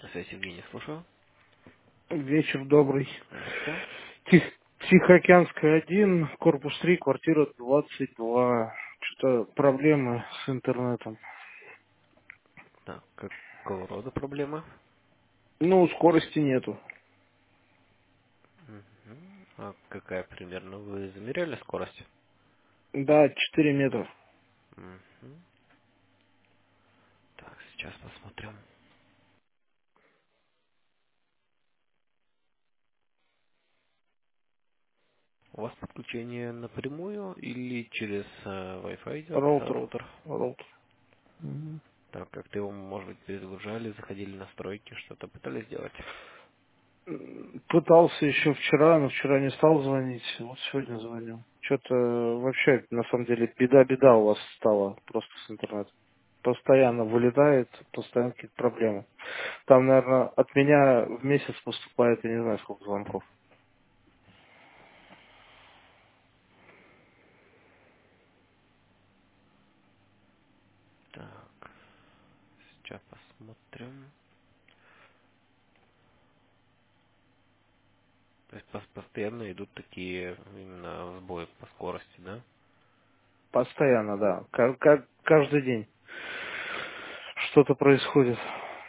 Связь Евгений, слушаю. Вечер добрый. Здравствуйте. Тихоокеанская 1, корпус 3, квартира 22. Что-то проблемы с интернетом. Так, какого рода проблемы? Ну, скорости нету. Мгм. А какая примерно? Вы замеряли скорость? Да, 4 метра. Мгм. Так, сейчас посмотрим. У вас подключение напрямую или через Wi-Fi идет Роутер. роутер? Роутер. Мгм. Так, как-то его, может быть, перезагружали, заходили в настройки, что-то пытались сделать? Пытался еще вчера, но вчера не стал звонить. Вот сегодня звоню. Что-то вообще, на самом деле, беда-беда у вас стала просто с интернетом. Постоянно вылетает, постоянно какие-то проблемы. Там, наверное, от меня в месяц поступает, я не знаю, сколько звонков. Так, сейчас посмотрим. То есть постоянно идут такие именно сбои по скорости, да? Постоянно, да. Каждый день что-то происходит.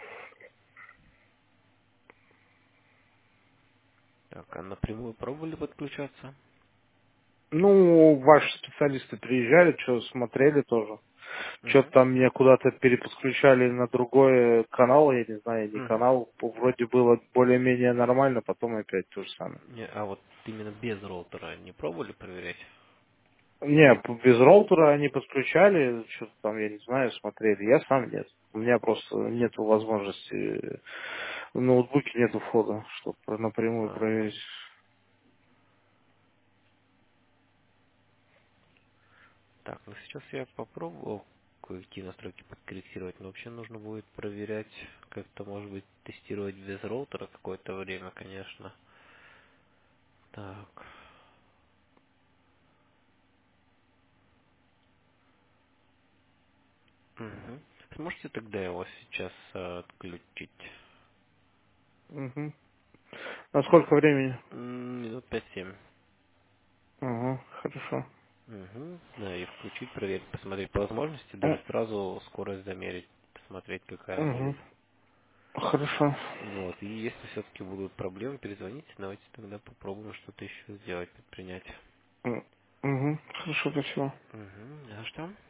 Так, а напрямую пробовали подключаться? Ну, ваши специалисты приезжали, что смотрели тоже. Что-то Угу. там меня куда-то переподключали на другой канал, я не знаю, не Угу. канал. Вроде было более-менее нормально, потом опять то же самое. Не, а вот именно без роутера не пробовали проверять? Не, без роутера они подключали, что-то там, я не знаю, смотрели. Я сам нет. У меня просто нет возможности, в ноутбуке нету входа, чтобы напрямую Ага. проверить. Так, ну сейчас я попробовал кое-какие настройки подкорректировать, но вообще нужно будет проверять, как-то, может быть, тестировать без роутера какое-то время, конечно. Так. Угу. Сможете тогда его сейчас отключить? Угу. На сколько времени? Минут 5-7. Ага, хорошо. Угу. Да, и включить, проверить, посмотреть по возможности, даже М, сразу скорость замерить, посмотреть, какая будет. Мгм. Хорошо. Вот, и если все-таки будут проблемы, перезвоните, давайте тогда попробуем что-то еще сделать, предпринять. Мгм. Хорошо, спасибо. Угу. А что?